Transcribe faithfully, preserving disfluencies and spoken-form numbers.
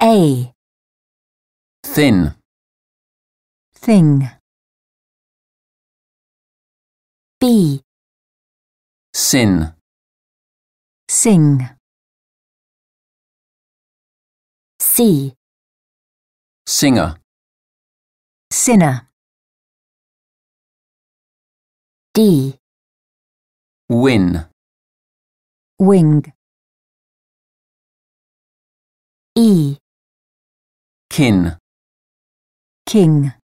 A. Thin. Thing. B. Sin. Sing. C. Singer. Sinner. D. Win. Wing. E. Kin. King.